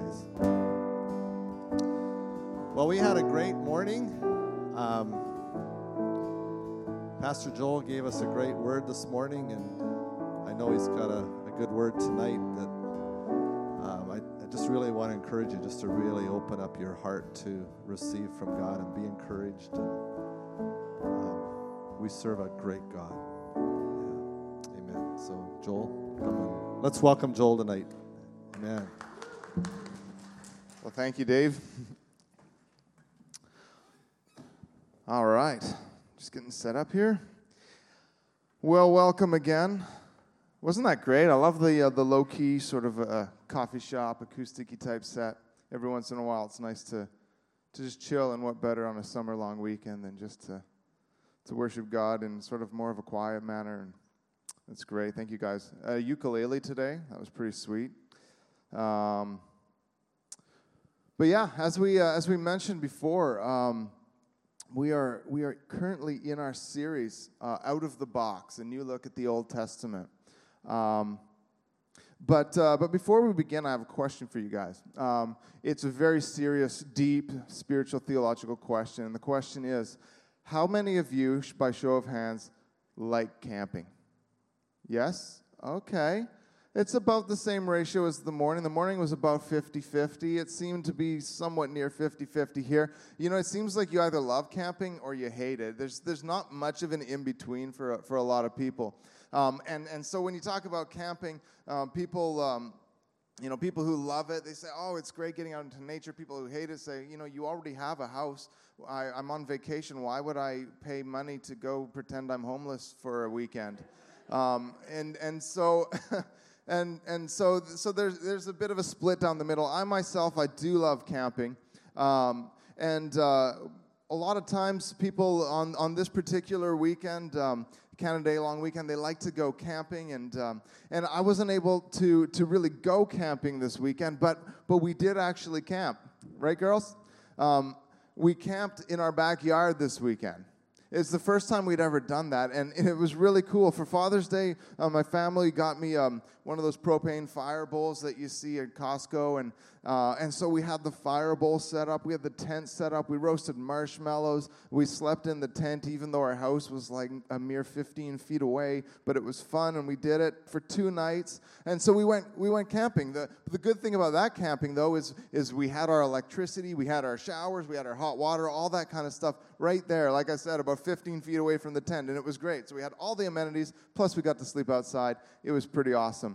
guys. Well, we had a great morning. Pastor Joel gave us a great word this morning, and I know he's got a good word tonight that I just really want to encourage you just to really open up your heart to receive from God and be encouraged. And, we serve a great God. Yeah. Amen. So, Joel, come on. Let's welcome Joel tonight. Amen. Well, thank you, Dave. All right. Just getting set up here. Well, welcome again. Wasn't that great? I love the low-key sort of coffee shop, acoustic-y type set. Every once in a while, it's nice to just chill, and what better on a summer-long weekend than just to worship God in sort of more of a quiet manner. And that's great. Thank you, guys. Ukulele today. That was pretty sweet. But yeah, as we mentioned before, we are currently in our series Out of the Box, a new look at the Old Testament. But before we begin, I have a question for you guys. It's a very serious, deep, spiritual, theological question, and the question is: how many of you, by show of hands, like camping? Yes? Okay. It's about the same ratio as the morning. The morning was about 50-50. It seemed to be somewhat near 50-50 here. You know, it seems like you either love camping or you hate it. There's not much of an in-between for a lot of people. And so when you talk about camping, people who love it, they say, oh, it's great getting out into nature. People who hate it say, you already have a house. I'm on vacation. Why would I pay money to go pretend I'm homeless for a weekend? So there's a bit of a split down the middle. I myself, I do love camping. A lot of times people on this particular weekend, Canada Day long weekend, they like to go camping, and I wasn't able to really go camping this weekend, but we did actually camp, right, girls? We camped in our backyard this weekend. It's the first time we'd ever done that, and it was really cool. For Father's Day, my family got me one of those propane fire bowls that you see at Costco, and so we had the fire bowl set up. We had the tent set up. We roasted marshmallows. We slept in the tent, even though our house was like a mere 15 feet away, but it was fun, and we did it for 2 nights. And so we went camping. The good thing about that camping, though, is we had our electricity, we had our showers, we had our hot water, all that kind of stuff right there, like I said, about 15 feet away from the tent, and it was great. So we had all the amenities, plus we got to sleep outside. It was pretty awesome.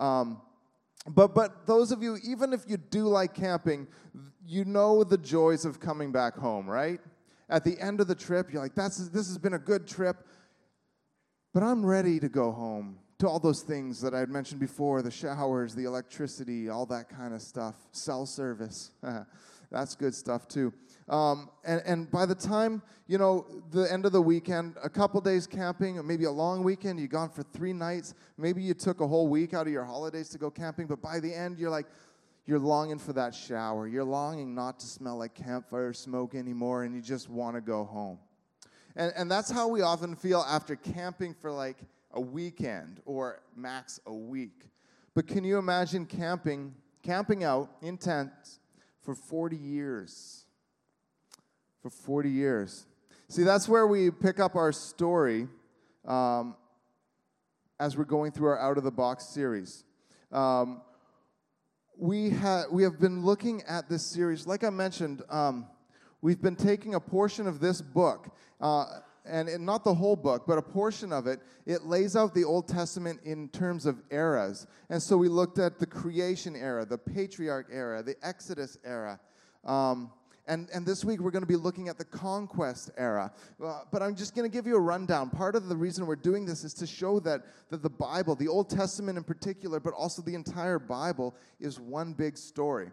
But those of you, even if you do like camping, you know the joys of coming back home, right? At the end of the trip, you're like, this has been a good trip, but I'm ready to go home to all those things that I had mentioned before, the showers, the electricity, all that kind of stuff, cell service. That's good stuff, too. And by the time, the end of the weekend, a couple days camping, or maybe a long weekend, you've gone for 3 nights, maybe you took a whole week out of your holidays to go camping, but by the end, you're longing for that shower. You're longing not to smell like campfire smoke anymore, and you just want to go home. And that's how we often feel after camping for like a weekend or max a week. But can you imagine camping out in tents for 40 years? For 40 years. See, that's where we pick up our story as we're going through our Out of the Box series. We have been looking at this series. Like I mentioned, we've been taking a portion of this book, and not the whole book, but a portion of it. It lays out the Old Testament in terms of eras. And so we looked at the creation era, the patriarch era, the Exodus era. And this week we're going to be looking at the conquest era. But I'm just going to give you a rundown. Part of the reason we're doing this is to show that the Bible, the Old Testament in particular, but also the entire Bible, is one big story.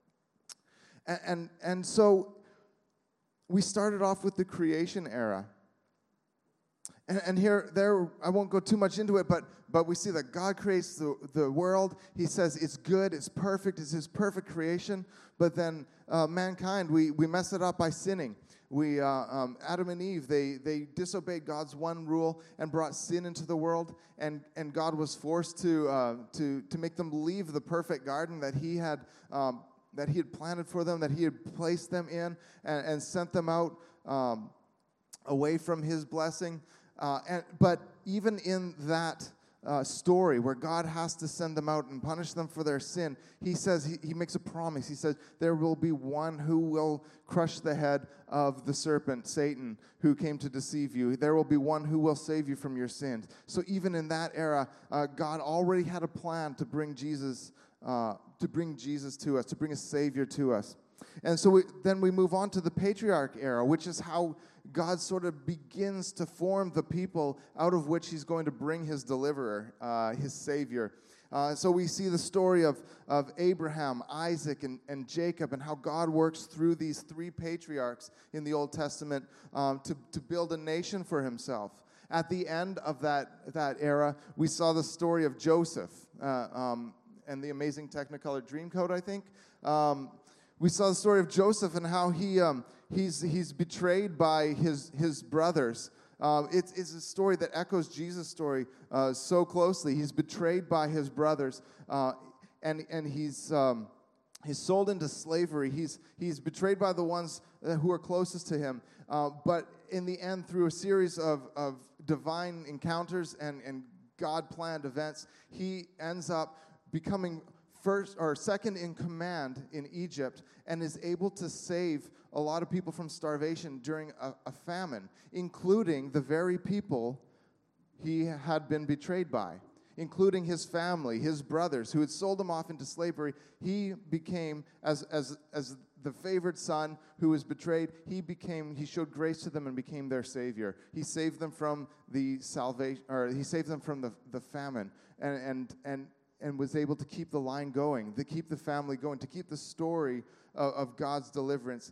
And so we started off with the creation era. And there, I won't go too much into it, but we see that God creates the world. He says it's good, it's perfect, it's His perfect creation. But then mankind, we mess it up by sinning. Adam and Eve, they disobeyed God's one rule and brought sin into the world. And God was forced to make them leave the perfect garden that He had that he had planted for them, that he had placed them in and sent them out away from his blessing. But even in that story where God has to send them out and punish them for their sin, he says, he makes a promise. He says, there will be one who will crush the head of the serpent, Satan, who came to deceive you. There will be one who will save you from your sins. So even in that era, God already had a plan to bring Jesus to us, to bring a Savior to us. And so then we move on to the patriarch era, which is how God sort of begins to form the people out of which he's going to bring his deliverer, his Savior. So we see the story of Abraham, Isaac, and Jacob, and how God works through these three patriarchs in the Old Testament to build a nation for himself. At the end of that era, we saw the story of Joseph and the amazing Technicolor Dreamcoat, I think. We saw the story of Joseph and how he's betrayed by his brothers. It's a story that echoes Jesus' story so closely. He's betrayed by his brothers, and he's sold into slavery. He's betrayed by the ones who are closest to him. But in the end, through a series of divine encounters and God-planned events, he ends up becoming first or second in command in Egypt, and is able to save a lot of people from starvation during a famine, including the very people he had been betrayed by, including his family, his brothers, who had sold him off into slavery. He became, as the favored son who was betrayed, he showed grace to them and became their Savior. He saved them from the salvation, or he saved them from the famine, and was able to keep the line going, to keep the family going, to keep the story of God's deliverance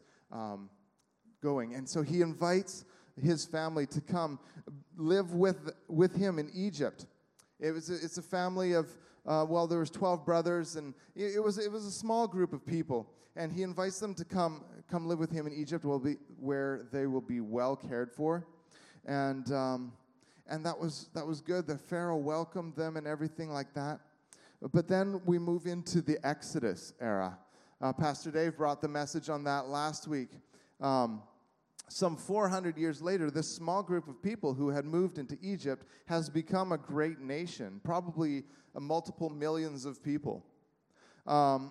going. And so he invites his family to come live with him in Egypt. It's a family of, there was 12 brothers, and it was a small group of people. And he invites them to come live with him in Egypt, where they will be well cared for. And that was good. The Pharaoh welcomed them and everything like that. But then we move into the Exodus era. Pastor Dave brought the message on that last week. Some 400 years later, this small group of people who had moved into Egypt has become a great nation, probably multiple millions of people. And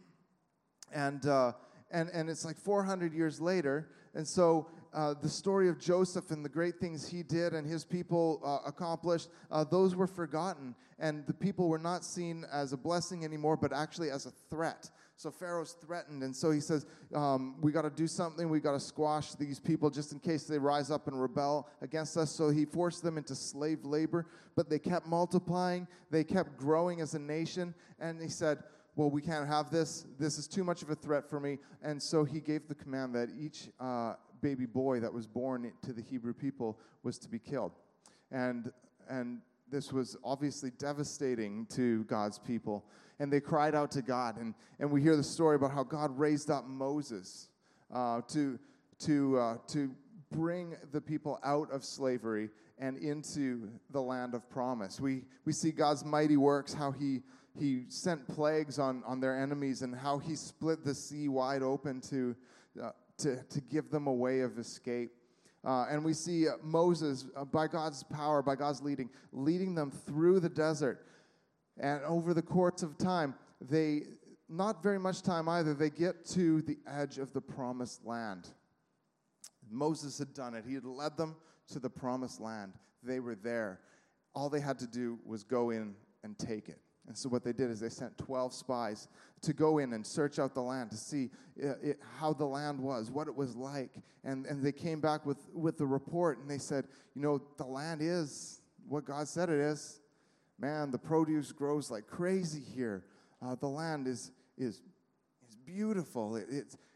it's like 400 years later, and so the story of Joseph and the great things he did and his people accomplished, those were forgotten, and the people were not seen as a blessing anymore, but actually as a threat. So Pharaoh's threatened, and so he says, we got to do something. We got to squash these people just in case they rise up and rebel against us. So he forced them into slave labor, but they kept multiplying. They kept growing as a nation, and he said, well, we can't have this. This is too much of a threat for me. And so he gave the command that each baby boy that was born to the Hebrew people was to be killed. And this was obviously devastating to God's people. And they cried out to God. And we hear the story about how God raised up Moses to bring the people out of slavery and into the land of promise. We see God's mighty works, how he sent plagues on their enemies, and how he split the sea wide open to give them a way of escape. And we see Moses, by God's power, by God's leading them through the desert. And over the course of time, not very much time either, they get to the edge of the promised land. Moses had done it. He had led them to the promised land. They were there. All they had to do was go in and take it. And so what they did is they sent 12 spies to go in and search out the land to see how the land was, what it was like. And they came back with the report, and they said, the land is what God said it is. Man, the produce grows like crazy here. The land is beautiful.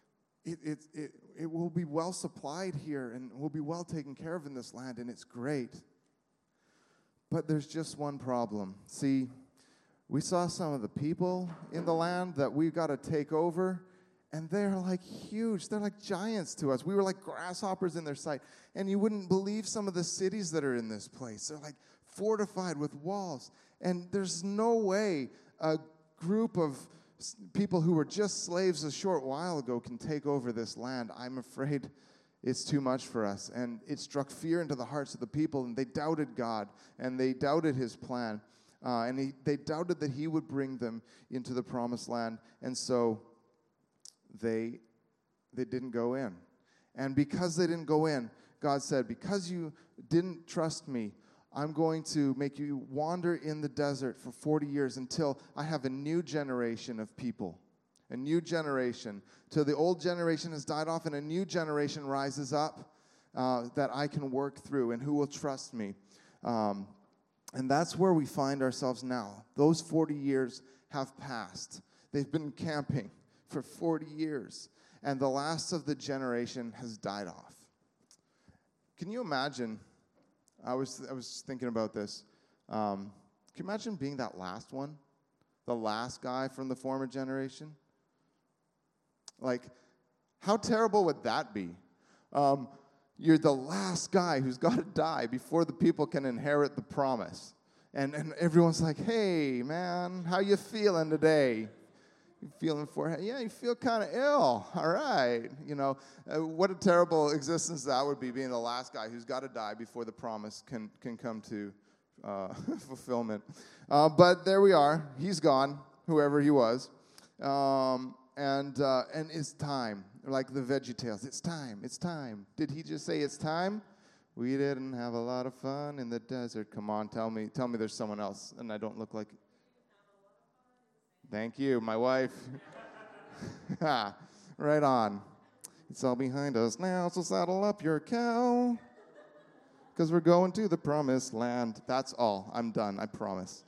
It will be well supplied here, and will be well taken care of in this land, and it's great. But there's just one problem. See, we saw some of the people in the land that we've got to take over, and they're like huge. They're like giants to us. We were like grasshoppers in their sight. And you wouldn't believe some of the cities that are in this place. They're like fortified with walls. And there's no way a group of people who were just slaves a short while ago can take over this land, I'm afraid it's too much for us. And it struck fear into the hearts of the people, and they doubted God, and they doubted his plan. They doubted that he would bring them into the promised land. And so they didn't go in. And because they didn't go in, God said, because you didn't trust me, I'm going to make you wander in the desert for 40 years until I have a new generation of people. A new generation. Till the old generation has died off and a new generation rises up that I can work through and who will trust me. And that's where we find ourselves now. Those 40 years have passed. They've been camping for 40 years. And the last of the generation has died off. Can you imagine? I was thinking about this. Can you imagine being that last one? The last guy from the former generation? Like, how terrible would that be? You're the last guy who's got to die before the people can inherit the promise. And everyone's like, hey, man, how you feeling today? You feeling yeah, you feel kind of ill. All right. You know, what a terrible existence that would be, being the last guy who's got to die before the promise can come to fulfillment. But there we are. He's gone, whoever he was. And it's time. Like the VeggieTales. It's time. It's time. Did he just say it's time? We didn't have a lot of fun in the desert. Come on, tell me there's someone else and I don't look like... Thank you, my wife. Right on. It's all behind us now, so saddle up your cow, because we're going to the promised land. That's all. I'm done, I promise.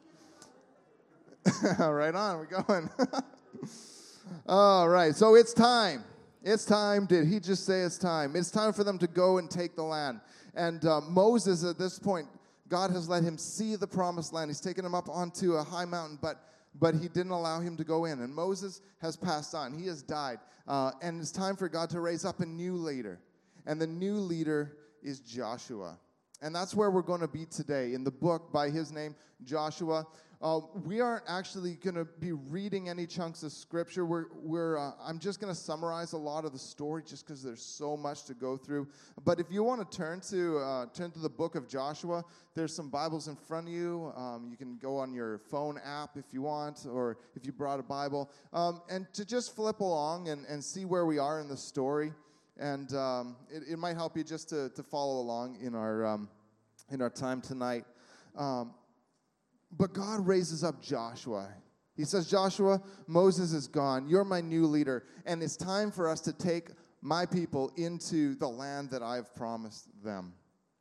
Right on, we're going. All right, so it's time. It's time. Did he just say it's time? It's time for them to go and take the land. And Moses, at this point, God has let him see the promised land. He's taken him up onto a high mountain, but he didn't allow him to go in. And Moses has passed on. He has died. And it's time for God to raise up a new leader. And the new leader is Joshua. And that's where we're going to be today, in the book by his name, Joshua. We aren't actually going to be reading any chunks of Scripture. I'm just going to summarize a lot of the story just because there's so much to go through. But if you want to turn to the book of Joshua, there's some Bibles in front of you. You can go on your phone app if you want, or if you brought a Bible, and to just flip along and see where we are in the story. And it might help you just to follow along in our time tonight. But God raises up Joshua. He says, Joshua, Moses is gone. You're my new leader. And it's time for us to take my people into the land that I've promised them.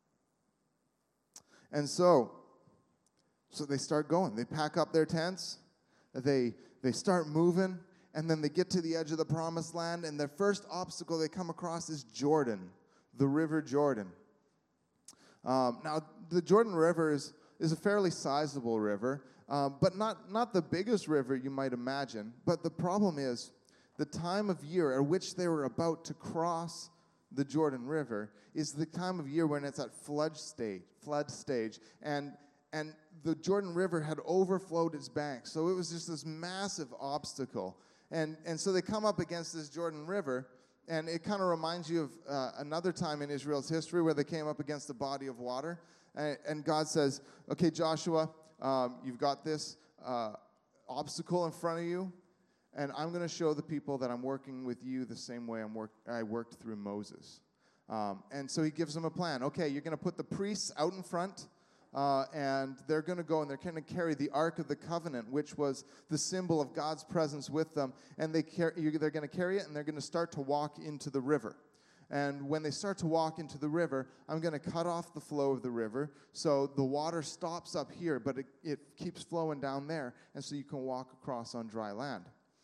And so they start going. They pack up their tents. They start moving. And then they get to the edge of the promised land. And their first obstacle they come across is Jordan, the River Jordan. Now, the Jordan River is a fairly sizable river, but not the biggest river you might imagine. But the problem is the time of year at which they were about to cross the Jordan River is the time of year when it's at flood stage. And the Jordan River had overflowed its banks. So it was just this massive obstacle. And so they come up against this Jordan River, and it kind of reminds you of another time in Israel's history where they came up against a body of water. And God says, okay, Joshua, you've got this obstacle in front of you, and I'm going to show the people that I'm working with you the same way I worked through Moses. And so he gives them a plan. Okay, you're going to put the priests out in front, and they're going to go and they're going to carry the Ark of the Covenant, which was the symbol of God's presence with them. And they're going to carry it, and they're going to start to walk into the river. And when they start to walk into the river, I'm going to cut off the flow of the river. So the water stops up here, but it keeps flowing down there. And so you can walk across on dry land.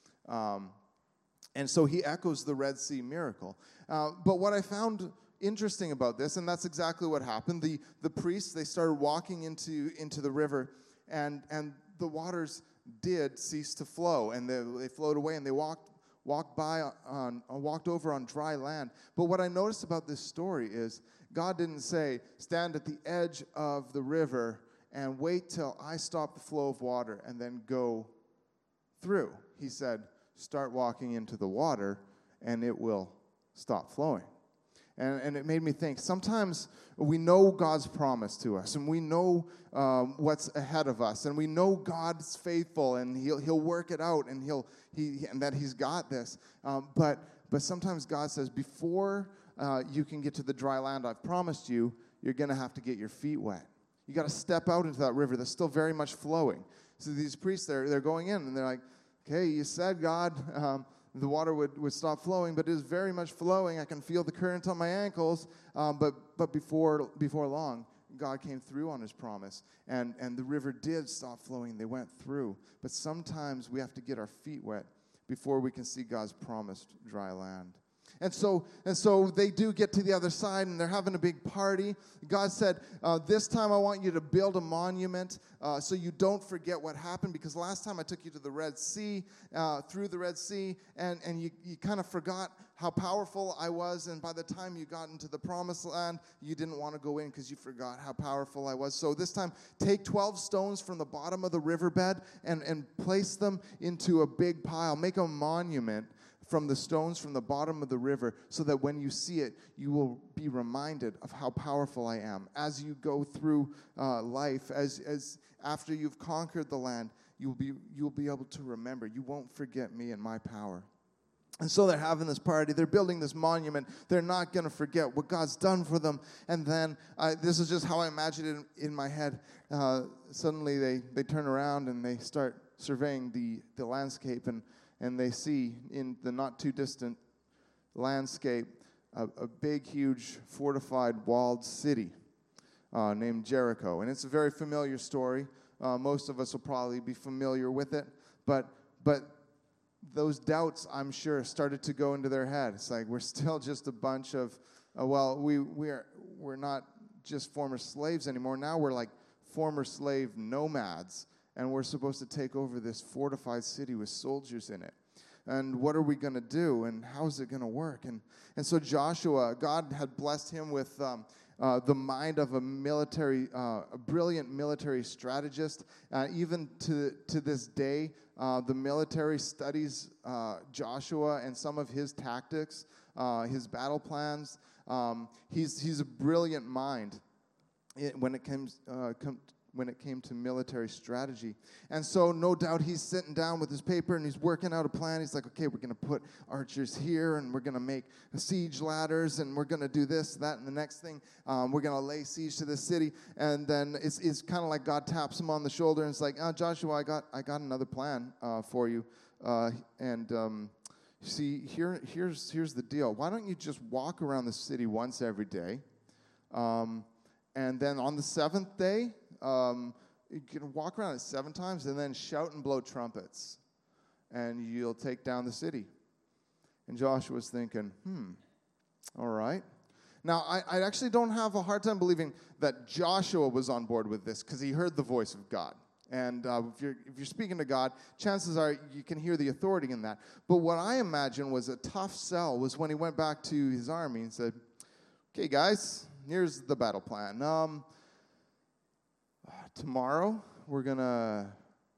And so he echoes the Red Sea miracle. But what I found interesting about this, and that's exactly what happened, the priests, they started walking into the river, and the waters did cease to flow. And they flowed away, and they walked over on dry land. But what I noticed about this story is God didn't say, stand at the edge of the river and wait till I stop the flow of water and then go through. He said, start walking into the water and it will stop flowing. And it made me think, sometimes we know God's promise to us, and we know what's ahead of us, and we know God's faithful, and He'll work it out, and and that He's got this. But sometimes God says, before you can get to the dry land I've promised you, you're going to have to get your feet wet. You got to step out into that river that's still very much flowing. So these priests, they're going in, and they're like, okay, you said, God, the water would stop flowing, but it is very much flowing. I can feel the current on my ankles. But before long, God came through on His promise, and the river did stop flowing. They went through. But sometimes we have to get our feet wet before we can see God's promised dry land. And so they do get to the other side, and they're having a big party. God said, this time I want you to build a monument so you don't forget what happened, because last time I took you to the Red Sea, through the Red Sea, and you kind of forgot how powerful I was, and by the time you got into the promised land, you didn't want to go in because you forgot how powerful I was. So this time, take 12 stones from the bottom of the riverbed and place them into a big pile. Make a monument from the stones from the bottom of the river, so that when you see it, you will be reminded of how powerful I am. As you go through life, as after you've conquered the land, you'll be able to remember. You won't forget me and my power. And so they're having this party. They're building this monument. They're not going to forget what God's done for them. And then, this is just how I imagine it in my head. Suddenly they turn around and they start surveying the landscape, and they see in the not-too-distant landscape a big, huge, fortified, walled city named Jericho. And it's a very familiar story. Most of us will probably be familiar with it. But those doubts, I'm sure, started to go into their head. It's like, we're still just a bunch of, we're not just former slaves anymore. Now we're like former slave nomads. And we're supposed to take over this fortified city with soldiers in it. And what are we going to do? And how is it going to work? And so Joshua, God had blessed him with the mind of a brilliant military strategist. Even to this day, the military studies Joshua and some of his tactics, his battle plans. He's a brilliant mind when it came to military strategy. And so no doubt he's sitting down with his paper and he's working out a plan. He's like, okay, we're going to put archers here, and we're going to make siege ladders, and we're going to do this, that, and the next thing. We're going to lay siege to this city. And then it's kind of like God taps him on the shoulder and it's like, Joshua, I got another plan for you. See, here's the deal. Why don't you just walk around the city once every day? And then on the seventh day, you can walk around it 7 times and then shout and blow trumpets, and you'll take down the city. And Joshua's thinking, all right. Now, I actually don't have a hard time believing that Joshua was on board with this, because he heard the voice of God. And if you're speaking to God, chances are you can hear the authority in that. But what I imagine was a tough sell was when he went back to his army and said, okay, guys, here's the battle plan. Tomorrow, we're going to...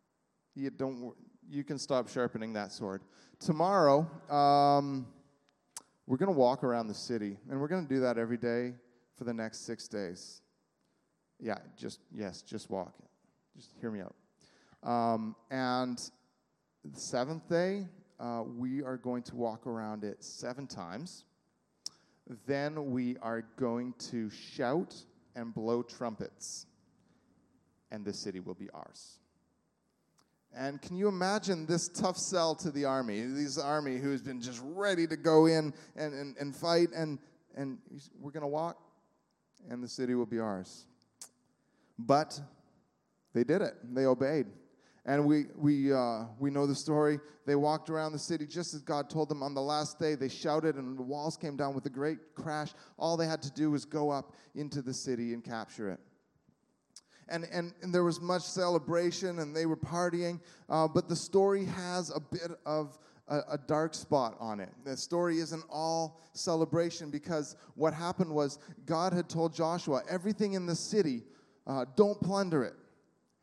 You can stop sharpening that sword. Tomorrow, we're going to walk around the city, and we're going to do that every day for the next 6 days. Just walk. Just hear me out. And the 7th day, we are going to walk around it 7 times. Then we are going to shout and blow trumpets, and the city will be ours. And can you imagine this tough sell to the army? This army who's been just ready to go in and fight, and we're going to walk, and the city will be ours. But they did it. They obeyed. And we know the story. They walked around the city just as God told them. On the last day, they shouted, and the walls came down with a great crash. All they had to do was go up into the city and capture it. And there was much celebration, and they were partying. But the story has a bit of a dark spot on it. The story isn't all celebration, because what happened was God had told Joshua, everything in the city, don't plunder it.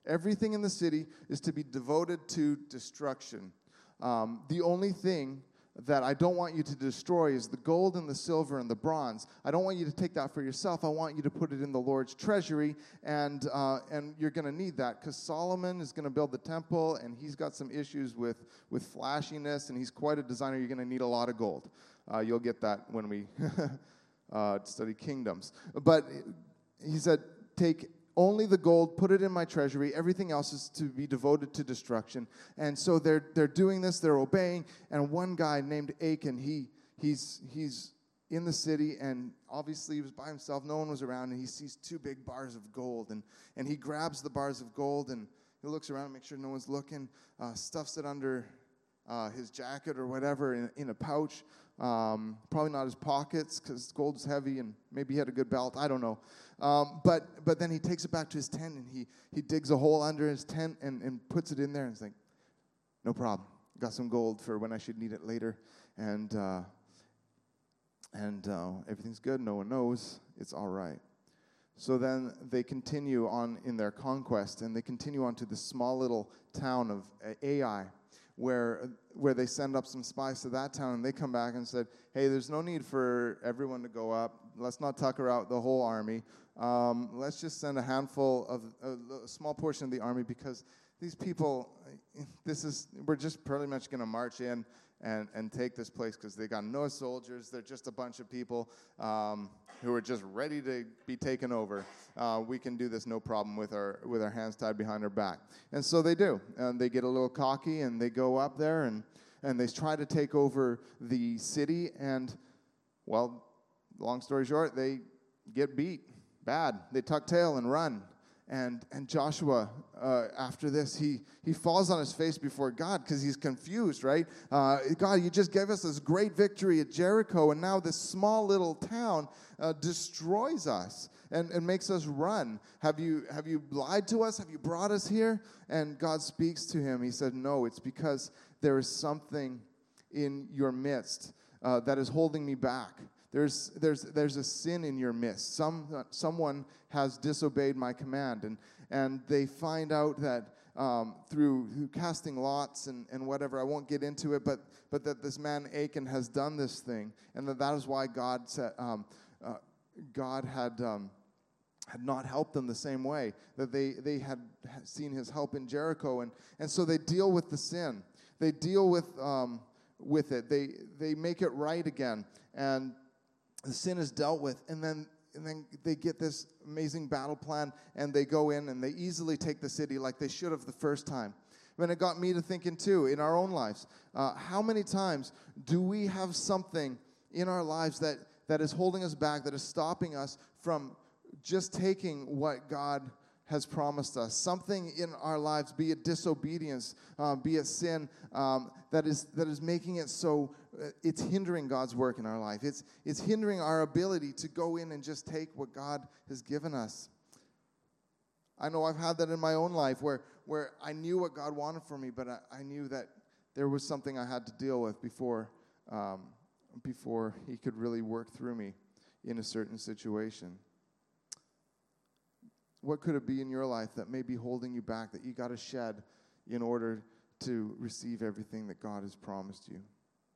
Everything in the city is to be devoted to destruction. The only thing that I don't want you to destroy is the gold and the silver and the bronze. I don't want you to take that for yourself. I want you to put it in the Lord's treasury, and you're going to need that because Solomon is going to build the temple, and he's got some issues with flashiness, and he's quite a designer. You're going to need a lot of gold. You'll get that when we study kingdoms. But he said, take only the gold, put it in my treasury. Everything else is to be devoted to destruction. And so they're doing this, they're obeying. And one guy named Achan, he's in the city, and obviously he was by himself. No one was around, and he sees 2 big bars of gold. And he grabs the bars of gold, and he looks around, makes sure no one's looking, stuffs it under his jacket or whatever in a pouch. Probably not his pockets because gold's heavy, and maybe he had a good belt. I don't know. But then he takes it back to his tent, and he digs a hole under his tent and puts it in there, and he's like, no problem. Got some gold for when I should need it later. And everything's good. No one knows. It's all right. So then they continue on in their conquest, and they continue on to this small little town of Ai, where they send up some spies to that town, and they come back and said, hey, there's no need for everyone to go up. Let's not tucker out the whole army. Let's just send a handful of a small portion of the army, because these people, we're just pretty much going to march in and take this place because they got no soldiers. They're just a bunch of people who are just ready to be taken over. We can do this no problem with our hands tied behind our back. And so they do. And they get a little cocky, and they go up there, and they try to take over the city. And, well, long story short, they get beat bad. They tuck tail and run. And Joshua, after this, he falls on his face before God because he's confused, right? God, you just gave us this great victory at Jericho, and now this small little town destroys us and makes us run. Have you lied to us? Have you brought us here? And God speaks to him. He said, no, it's because there is something in your midst that is holding me back. There's a sin in your midst. Someone has disobeyed my command, and they find out that through casting lots and whatever. I won't get into it, but that this man Achan has done this thing, and that is why God said God had not helped them the same way that they had seen His help in Jericho, and so they deal with the sin. They deal with it. They make it right again, and the sin is dealt with, and then they get this amazing battle plan, and they go in, and they easily take the city like they should have the first time. And it got me to thinking, too, in our own lives. How many times do we have something in our lives that is holding us back, that is stopping us from just taking what God has promised us? Something in our lives, be it disobedience, be it sin, that is making it so it's hindering God's work in our life. It's hindering our ability to go in and just take what God has given us. I know I've had that in my own life where I knew what God wanted for me, but I knew that there was something I had to deal with before He could really work through me in a certain situation. What could it be in your life that may be holding you back, that you got to shed in order to receive everything that God has promised you?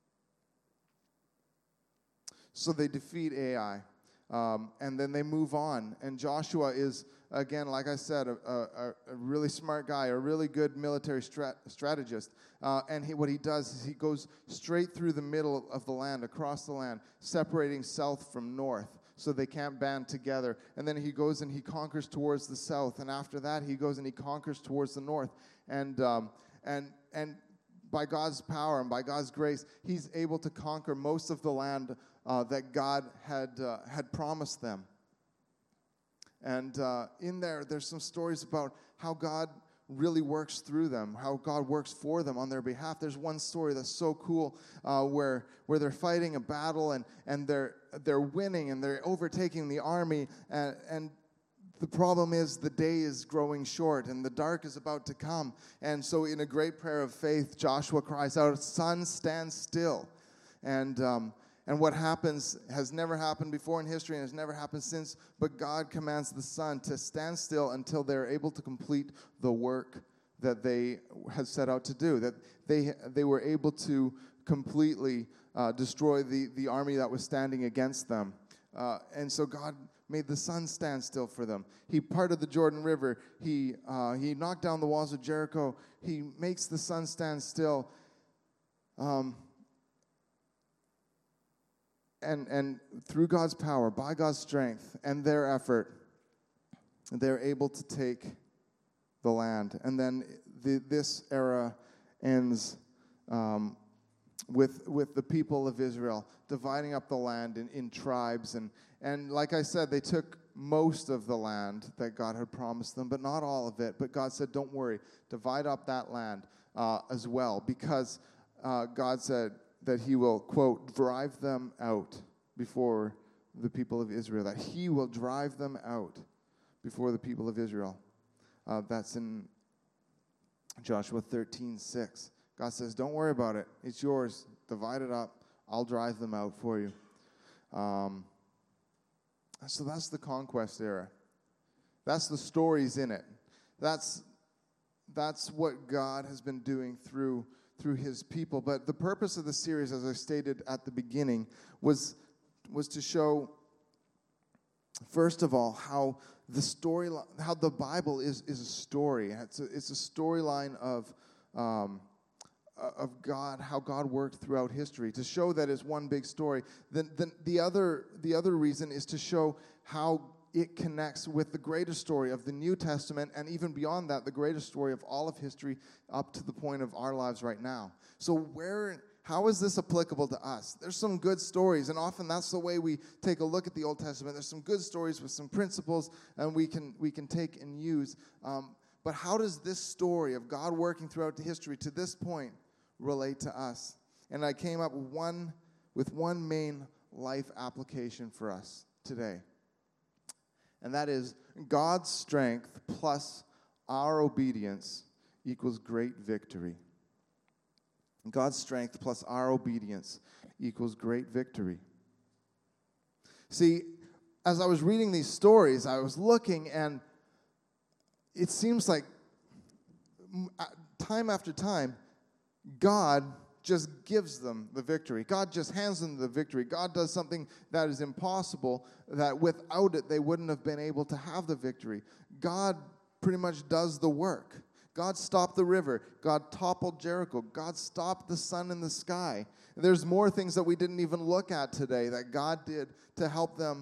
So they defeat Ai, and then they move on. And Joshua is, again, like I said, a really smart guy, a really good military strategist. And what he does is he goes straight through the middle of the land, across the land, separating south from north, so they can't band together. And then he goes and he conquers towards the south. And after that, he goes and he conquers towards the north. And by God's power and by God's grace, he's able to conquer most of the land that God had promised them. And in there's some stories about how God really works through them, how God works for them on their behalf. There's one story that's so cool where they're fighting a battle and they're winning and they're overtaking the army, and the problem is the day is growing short and the dark is about to come. And so in a great prayer of faith, Joshua cries out, "Sun, stand still." And And what happens has never happened before in history and has never happened since, but God commands the sun to stand still until they're able to complete the work that they had set out to do, that they were able to completely destroy the army that was standing against them. And so God made the sun stand still for them. He parted the Jordan River. He knocked down the walls of Jericho. He makes the sun stand still. And through God's power, by God's strength, and their effort, they're able to take the land. And then this era ends with the people of Israel dividing up the land in tribes. And like I said, they took most of the land that God had promised them, but not all of it. But God said, don't worry, divide up that land as well, because God said that he will, quote, drive them out before the people of Israel, that he will drive them out before the people of Israel. That's in Joshua 13:6. God says, don't worry about it. It's yours. Divide it up. I'll drive them out for you. So that's the conquest era. That's the stories in it. That's what God has been doing through his people. But the purpose of the series, as I stated at the beginning, was to show, first of all, how the Bible is a story. It's a storyline of God, how God worked throughout history, to show that it's one big story. Then the other reason is to show how it connects with the greater story of the New Testament, and even beyond that, the greater story of all of history up to the point of our lives right now. So how is this applicable to us? There's some good stories, and often that's the way we take a look at the Old Testament. There's some good stories with some principles, and we can take and use. But how does this story of God working throughout the history to this point relate to us? And I came up with one main life application for us today. And that is, God's strength plus our obedience equals great victory. God's strength plus our obedience equals great victory. See, as I was reading these stories, I was looking, and it seems like time after time, God just gives them the victory. God just hands them the victory. God does something that is impossible, that without it they wouldn't have been able to have the victory. God pretty much does the work. God stopped the river. God toppled Jericho. God stopped the sun in the sky. There's more things that we didn't even look at today that God did to help them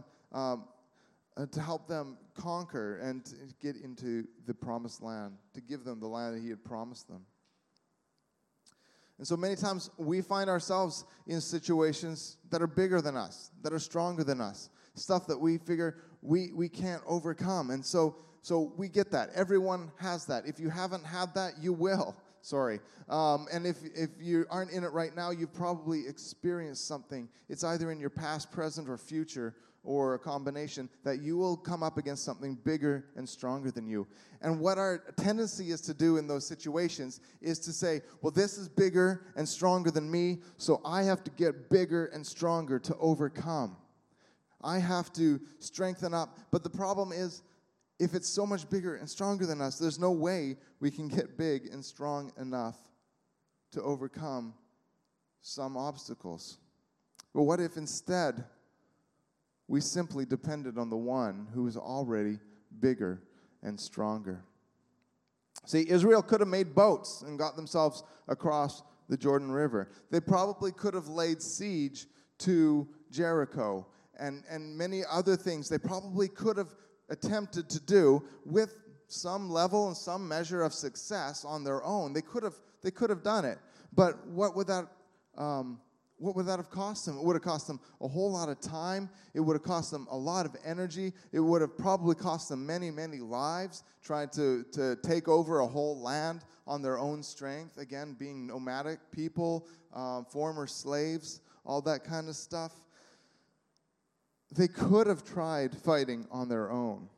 conquer and to get into the promised land, to give them the land that he had promised them. And so many times we find ourselves in situations that are bigger than us, that are stronger than us, stuff that we figure we can't overcome. And so we get that. Everyone has that. If you haven't had that, you will. Sorry. And if you aren't in it right now, you've probably experienced something. It's either in your past, present, or future, or a combination, that you will come up against something bigger and stronger than you. And what our tendency is to do in those situations is to say, well, this is bigger and stronger than me, so I have to get bigger and stronger to overcome. I have to strengthen up. But the problem is, if it's so much bigger and stronger than us, there's no way we can get big and strong enough to overcome some obstacles. But what if instead we simply depended on the one who is already bigger and stronger? See, Israel could have made boats and got themselves across the Jordan River. They probably could have laid siege to Jericho and many other things they probably could have attempted to do with some level and some measure of success on their own. They could have done it. But what would that have cost them? It would have cost them a whole lot of time. It would have cost them a lot of energy. It would have probably cost them many, many lives trying to take over a whole land on their own strength. Again, being nomadic people, former slaves, all that kind of stuff. They could have tried fighting on their own,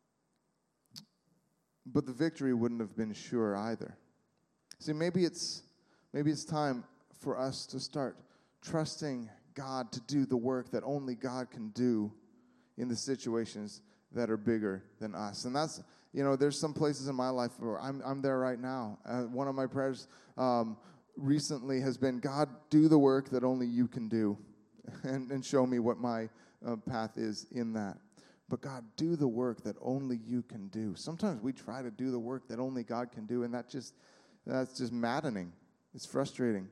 but the victory wouldn't have been sure either. See, maybe it's time for us to start trusting God to do the work that only God can do in the situations that are bigger than us. And that's, there's some places in my life where I'm there right now. One of my prayers recently has been, God, do the work that only you can do, and show me what my path is in that. But God, do the work that only you can do. Sometimes we try to do the work that only God can do, and that's just maddening. It's frustrating.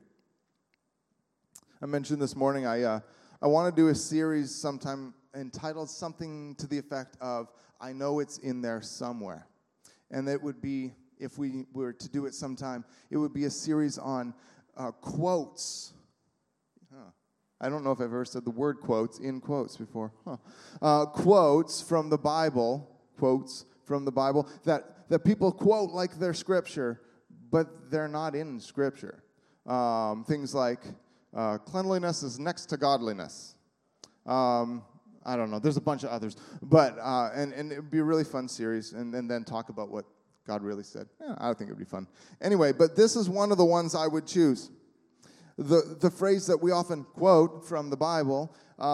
I mentioned this morning I want to do a series sometime entitled something to the effect of, I know it's in there somewhere. And it would be, if we were to do it sometime, it would be a series on quotes. I don't know if I've ever said the word quotes in quotes before. Quotes from the Bible, that people quote like they're Scripture, but they're not in Scripture. Things like, cleanliness is next to godliness. I don't know. There's a bunch of others. But, and it would be a really fun series, and then talk about what God really said. Yeah, I think it would be fun. Anyway, but this is one of the ones I would choose. The phrase that we often quote from the Bible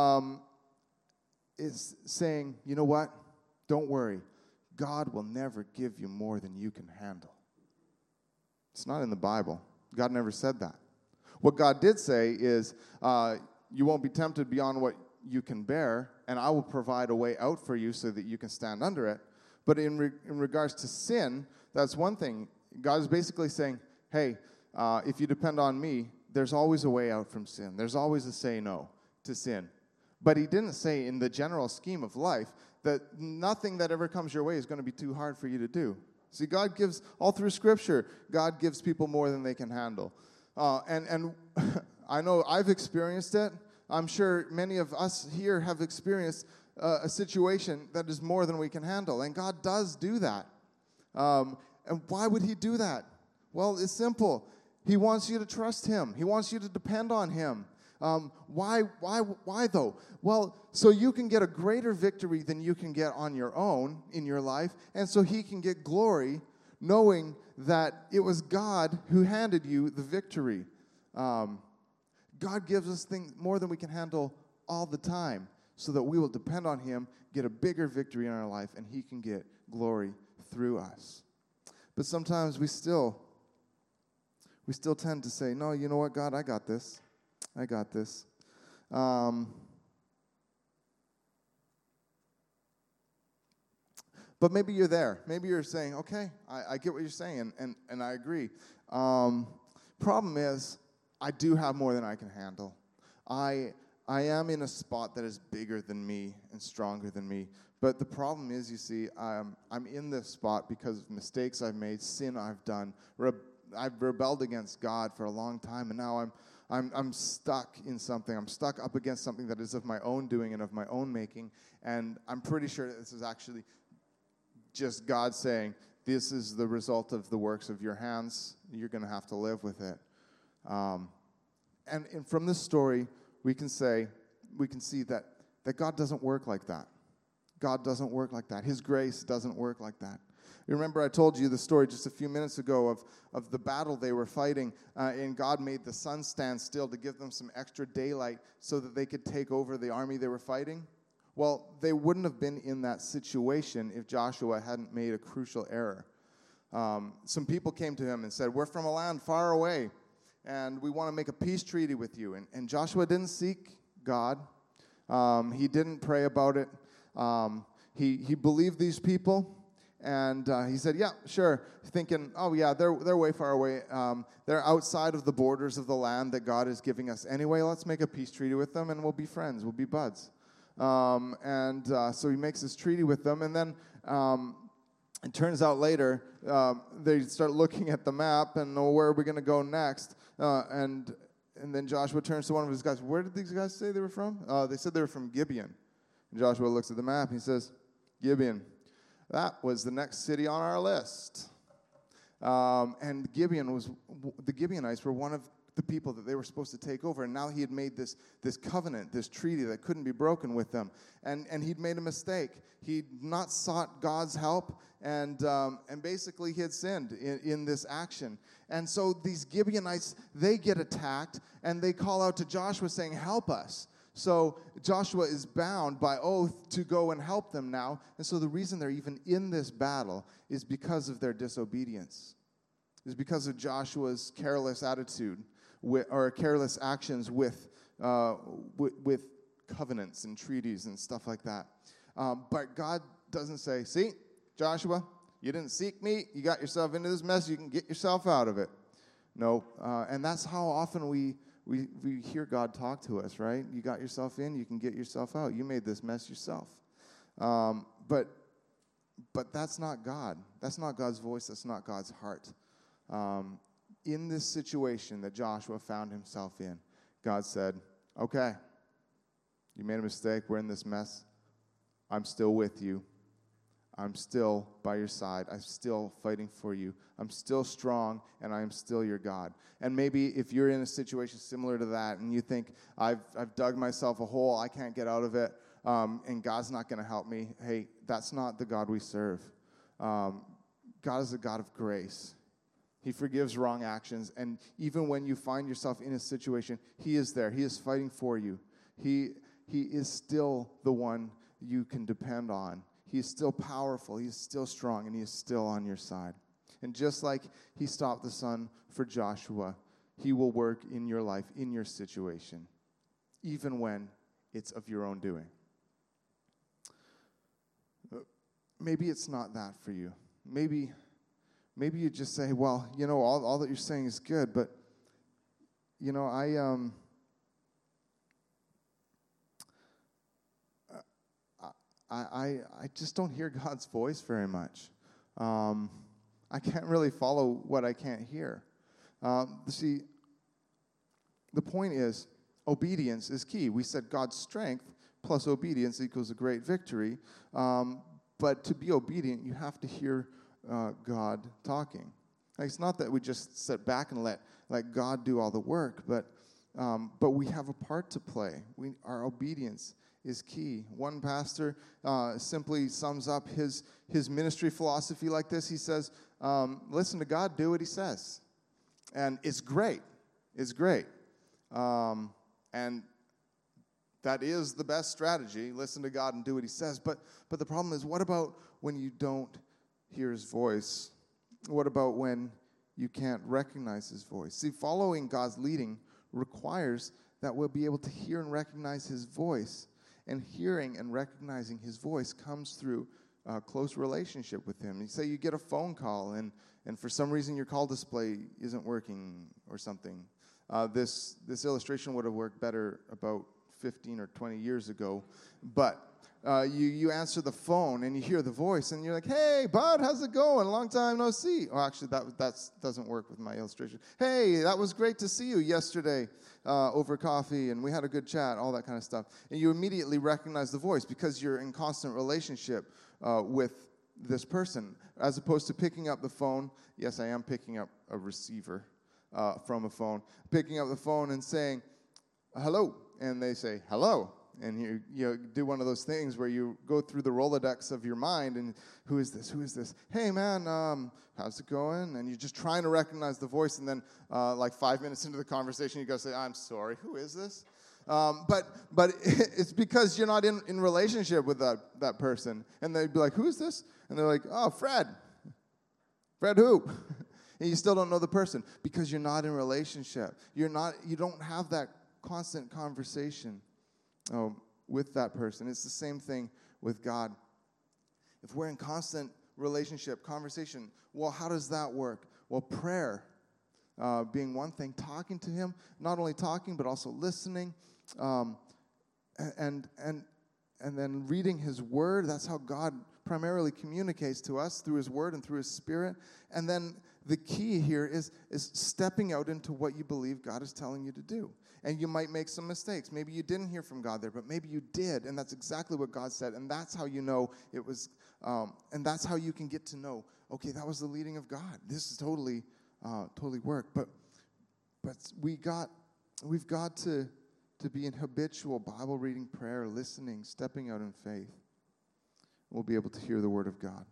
is saying, you know what? Don't worry. God will never give you more than you can handle. It's not in the Bible. God never said that. What God did say is, you won't be tempted beyond what you can bear, and I will provide a way out for you so that you can stand under it. But in regards to sin, that's one thing. God is basically saying, hey, if you depend on me, there's always a way out from sin. There's always a say no to sin. But he didn't say in the general scheme of life that nothing that ever comes your way is going to be too hard for you to do. See, God gives, all through Scripture, God gives people more than they can handle. And I know I've experienced it. I'm sure many of us here have experienced a situation that is more than we can handle. And God does do that. And why would he do that? Well, it's simple. He wants you to trust him. He wants you to depend on him. Why though? Well, so you can get a greater victory than you can get on your own in your life, and so he can get glory knowing that it was God who handed you the victory. God gives us things more than we can handle all the time so that we will depend on him, get a bigger victory in our life, and he can get glory through us. But sometimes we still tend to say, no, you know what, God, I got this. I got this. But maybe you're there. Maybe you're saying, okay, I get what you're saying, and I agree. Problem is, I do have more than I can handle. I am in a spot that is bigger than me and stronger than me. But the problem is, you see, I'm in this spot because of mistakes I've made, sin I've done. I've rebelled against God for a long time, and now I'm stuck in something. I'm stuck up against something that is of my own doing and of my own making. And I'm pretty sure that this is actually just God saying, this is the result of the works of your hands. You're going to have to live with it. And from this story, we can see that God doesn't work like that. God doesn't work like that. His grace doesn't work like that. You remember I told you the story just a few minutes ago of the battle they were fighting, and God made the sun stand still to give them some extra daylight so that they could take over the army they were fighting. Well, they wouldn't have been in that situation if Joshua hadn't made a crucial error. Some people came to him and said, we're from a land far away, and we want to make a peace treaty with you. And Joshua didn't seek God. He didn't pray about it. He believed these people. And he said, yeah, sure, thinking, oh, yeah, they're way far away. They're outside of the borders of the land that God is giving us anyway. Let's make a peace treaty with them, and we'll be friends. We'll be buds. So he makes this treaty with them. And then it turns out later they start looking at the map and know where are we going to go next. And then Joshua turns to one of his guys. Where did these guys say they were from? They said they were from Gibeon. And Joshua looks at the map and he says, Gibeon. That was the next city on our list. And the Gibeonites were one of the people that they were supposed to take over. And now he had made this covenant, this treaty that couldn't be broken with them. And he'd made a mistake. He'd not sought God's help, and basically he had sinned in this action. And so these Gibeonites, they get attacked, and they call out to Joshua saying, help us. So Joshua is bound by oath to go and help them now. And so the reason they're even in this battle is because of their disobedience. It's because of Joshua's careless attitude or careless actions with covenants and treaties and stuff like that. But God doesn't say, see, Joshua, you didn't seek me. You got yourself into this mess. You can get yourself out of it. No. And that's how often we hear God talk to us, right? You got yourself in, you can get yourself out. You made this mess yourself. But that's not God. That's not God's voice. That's not God's heart. In this situation that Joshua found himself in, God said, okay, you made a mistake. We're in this mess. I'm still with you. I'm still by your side. I'm still fighting for you. I'm still strong, and I am still your God. And maybe if you're in a situation similar to that, and you think, I've dug myself a hole, I can't get out of it, and God's not going to help me, hey, that's not the God we serve. God is a God of grace. He forgives wrong actions, and even when you find yourself in a situation, He is there. He is fighting for you. He is still the one you can depend on. He is still powerful. He is still strong, and He is still on your side. And just like He stopped the sun for Joshua, He will work in your life, in your situation, even when it's of your own doing. Maybe it's not that for you. Maybe you just say, well, you know, all that you're saying is good, but, you know, I just don't hear God's voice very much. I can't really follow what I can't hear. See, the point is, obedience is key. We said God's strength plus obedience equals a great victory. But to be obedient, you have to hear God talking. Like, it's not that we just sit back and let God do all the work, but we have a part to play. Our obedience is key. One pastor simply sums up his ministry philosophy like this. He says, listen to God, do what He says. And it's great. It's great. And that is the best strategy. Listen to God and do what He says. But the problem is, what about when you don't hear His voice? What about when you can't recognize His voice? See, following God's leading requires that we'll be able to hear and recognize His voice. And hearing and recognizing His voice comes through a close relationship with Him. You say you get a phone call, and for some reason your call display isn't working or something. This illustration would have worked better about 15 or 20 years ago. But you answer the phone, and you hear the voice, and you're like, hey, bud, how's it going? Long time no see. Oh, actually, that doesn't work with my illustration. Hey, that was great to see you yesterday over coffee, and we had a good chat, all that kind of stuff. And you immediately recognize the voice because you're in constant relationship with this person, as opposed to picking up the phone. Yes, I am picking up a receiver from a phone. Picking up the phone and saying, hello, and they say, hello. And you do one of those things where you go through the Rolodex of your mind, and who is this? Who is this? Hey, man, how's it going? And you're just trying to recognize the voice, and then like 5 minutes into the conversation, you go say, I'm sorry, who is this? But it's because you're not in relationship with that person. And they'd be like, who is this? And they're like, oh, Fred. Fred who? And you still don't know the person because you're not in relationship. You don't have that constant conversation with that person. It's the same thing with God. If we're in constant relationship, conversation, well, how does that work? Well, prayer being one thing, talking to Him, not only talking but also listening, and then reading His Word. That's how God primarily communicates to us, through His Word and through His Spirit. And then the key here is stepping out into what you believe God is telling you to do. And you might make some mistakes. Maybe you didn't hear from God there, but maybe you did, and that's exactly what God said. And that's how you know it was, and that's how you can get to know, okay, that was the leading of God. This is totally worked. But But we've got to be in habitual Bible reading, prayer, listening, stepping out in faith. We'll be able to hear the word of God.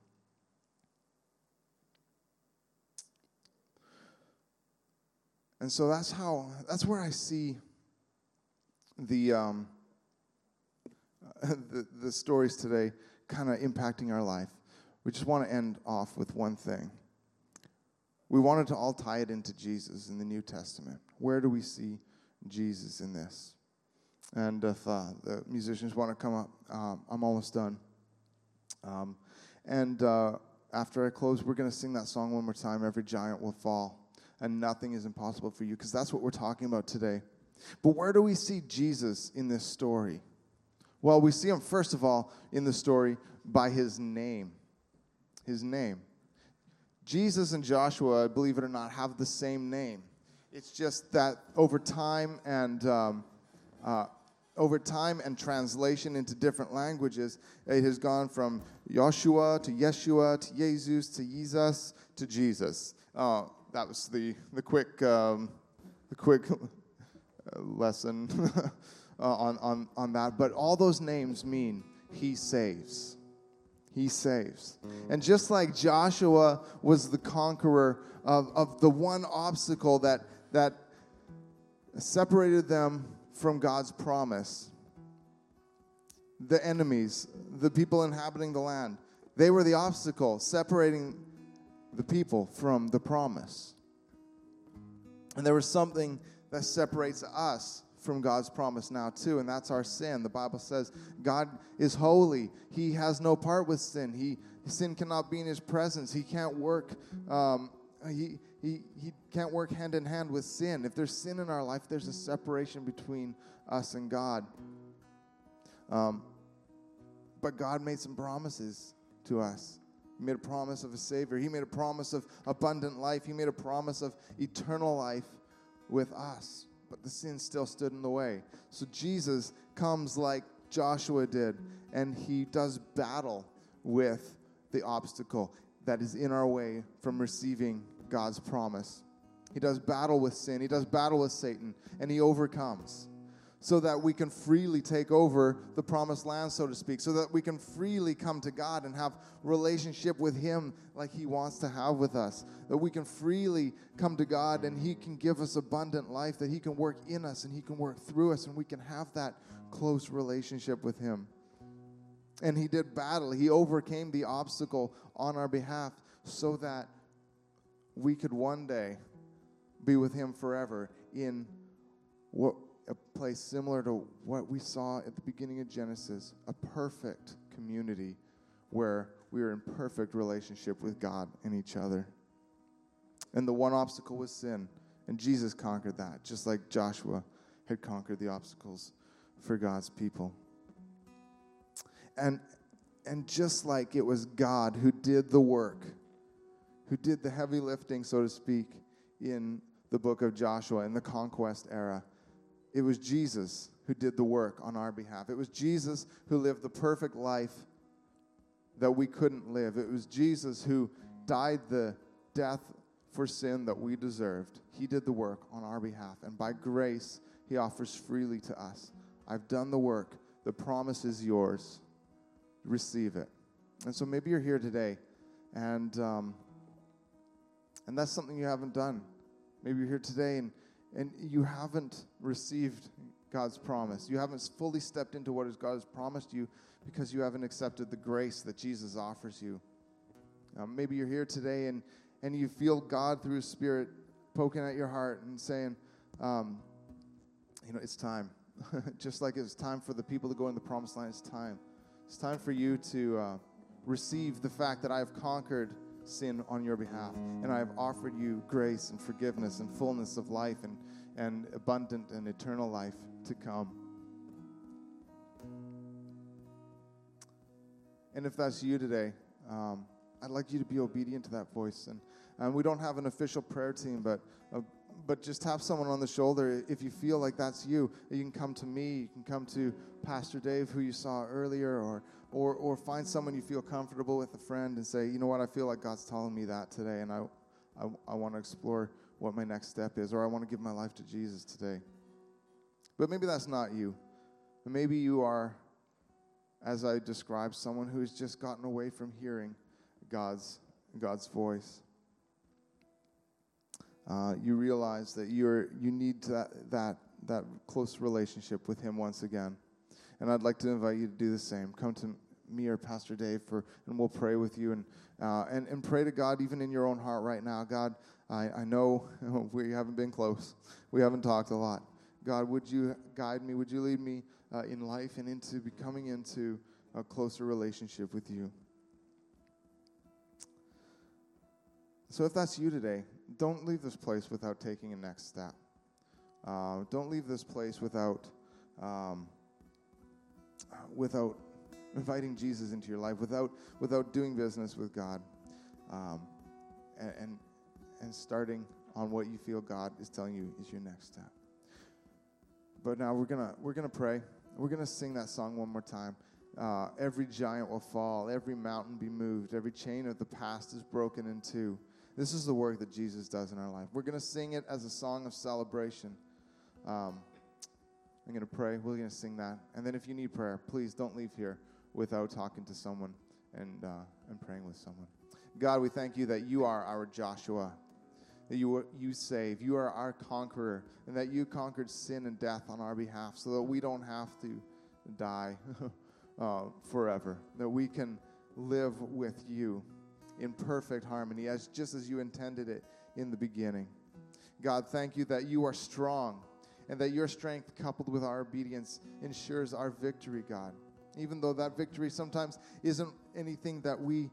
And so that's where I see the stories today kind of impacting our life. We just want to end off with one thing. We wanted to all tie it into Jesus in the New Testament. Where do we see Jesus in this? And if the musicians want to come up, I'm almost done. After I close, we're going to sing that song one more time, Every Giant Will Fall, and Nothing is Impossible for You, because that's what we're talking about today. But where do we see Jesus in this story? Well, we see him, first of all, in the story by his name. His name. Jesus and Joshua, believe it or not, have the same name. It's just that over time and translation into different languages, it has gone from Joshua to Yeshua to Jesus to Jesus to Jesus. That was the quick lesson on that. But all those names mean he saves. He saves. And just like Joshua was the conqueror of the one obstacle that separated them from God's promise, the enemies, the people inhabiting the land, they were the obstacle separating the people from the promise. And there was something that separates us from God's promise now too, and that's our sin. The Bible says God is holy. He has no part with sin. Sin cannot be in his presence. He can't work he can't work hand in hand with sin. If there's sin in our life, there's a separation between us and God. But God made some promises to us. He made a promise of a Savior. He made a promise of abundant life. He made a promise of eternal life with us. But the sin still stood in the way. So Jesus comes like Joshua did, and he does battle with the obstacle that is in our way from receiving God's promise. He does battle with sin. He does battle with Satan, and he overcomes so that we can freely take over the promised land, so to speak, so that we can freely come to God and have relationship with him like he wants to have with us, that we can freely come to God and he can give us abundant life, that he can work in us and he can work through us, and we can have that close relationship with him. And he did battle. He overcame the obstacle on our behalf so that we could one day be with him forever in a place similar to what we saw at the beginning of Genesis, a perfect community where we are in perfect relationship with God and each other. And the one obstacle was sin, and Jesus conquered that, just like Joshua had conquered the obstacles for God's people. And just like it was God who did the work, who did the heavy lifting, so to speak, in the book of Joshua, in the conquest era, it was Jesus who did the work on our behalf. It was Jesus who lived the perfect life that we couldn't live. It was Jesus who died the death for sin that we deserved. He did the work on our behalf. And by grace, he offers freely to us. I've done the work. The promise is yours. Receive it. And so maybe you're here today, and that's something you haven't done. Maybe you're here today and you haven't received God's promise. You haven't fully stepped into what God has promised you because you haven't accepted the grace that Jesus offers you. Maybe you're here today and you feel God through his Spirit poking at your heart and saying, it's time. Just like it's time for the people to go in the promised land, it's time. It's time for you to receive the fact that I have conquered sin on your behalf, and I have offered you grace and forgiveness and fullness of life and abundant and eternal life to come. And if that's you today, I'd like you to be obedient to that voice. And we don't have an official prayer team, but just tap someone on the shoulder. If you feel like that's you, you can come to me. You can come to Pastor Dave, who you saw earlier, or find someone you feel comfortable with, a friend, and say, you know what, I feel like God's telling me that today, and I want to explore what my next step is, or I want to give my life to Jesus today. But maybe that's not you. Maybe you are, as I described, someone who's just gotten away from hearing God's voice. You realize that you need that close relationship with Him once again. And I'd like to invite you to do the same. Come to me or Pastor Dave, and we'll pray with you, and pray to God even in your own heart right now. God, I know we haven't been close. We haven't talked a lot. God, would you guide me? Would you lead me in life and into becoming into a closer relationship with you? So if that's you today, don't leave this place without taking a next step. Don't leave this place without inviting Jesus into your life, without doing business with God, and starting on what you feel God is telling you is your next step. But now we're gonna pray. We're gonna sing that song one more time. Every giant will fall, every mountain be moved, every chain of the past is broken in two. This is the work that Jesus does in our life. We're going to sing it as a song of celebration. I'm going to pray. We're going to sing that. And then if you need prayer, please don't leave here without talking to someone and praying with someone. God, we thank you that you are our Joshua, that you save. You are our conqueror, and that you conquered sin and death on our behalf so that we don't have to die forever, that we can live with you in perfect harmony, just as you intended it in the beginning. God, thank you that you are strong, and that your strength coupled with our obedience ensures our victory, God. Even though that victory sometimes isn't anything that we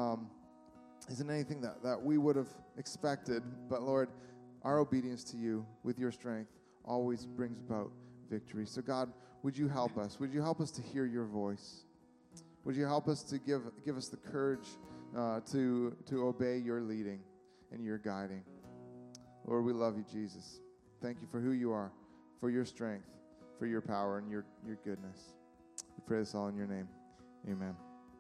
would have expected, but Lord, our obedience to you with your strength always brings about victory. So God, would you help us? Would you help us to hear your voice? Would you help us to give us the courage to obey your leading and your guiding? Lord, we love you, Jesus. Thank you for who you are, for your strength, for your power, and your goodness. We pray this all in your name. Amen.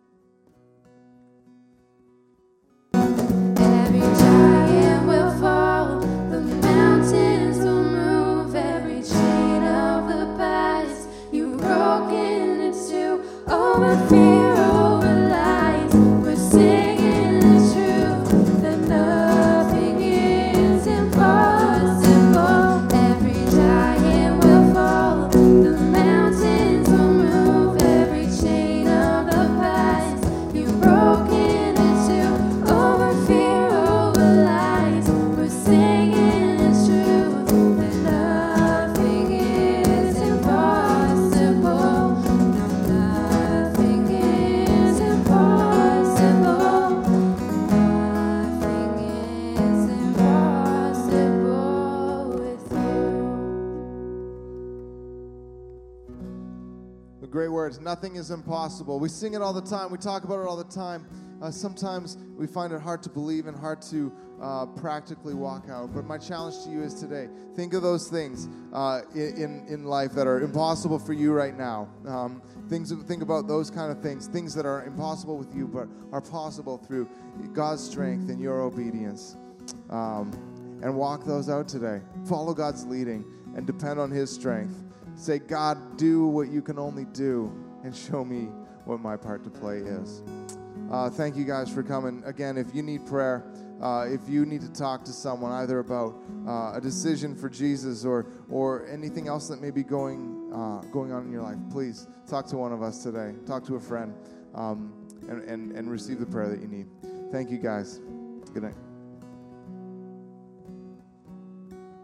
Every giant will fall, the mountains will move, every chain of the past you've broken into, over fear, over lies, we're singing the truth, that nothing is impossible. Every giant will fall, the mountains will move, every chain of the past you've broken into, over fear, over lies, we're singing the truth, that nothing is impossible. Nothing is impossible. Nothing is impossible with you. The great words, nothing is impossible. We sing it all the time. We talk about it all the time. Sometimes we find it hard to believe and hard to practically walk out. But my challenge to you is today, think of those things in life that are impossible for you right now. Think about those kind of things that are impossible with you but are possible through God's strength and your obedience. And walk those out today. Follow God's leading and depend on His strength. Say, God, do what you can only do and show me what my part to play is. Thank you guys for coming. Again, if you need prayer, if you need to talk to someone either about a decision for Jesus or anything else that may be going on in your life, please talk to one of us today. Talk to a friend and receive the prayer that you need. Thank you guys. Good night.